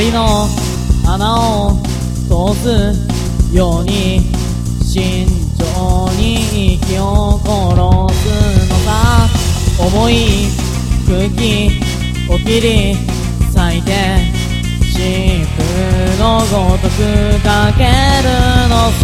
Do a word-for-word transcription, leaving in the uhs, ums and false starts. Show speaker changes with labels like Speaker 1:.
Speaker 1: 針の穴を通すように慎重に息を殺すのさ。重い空気を切り裂いて疾風のごとくかけるの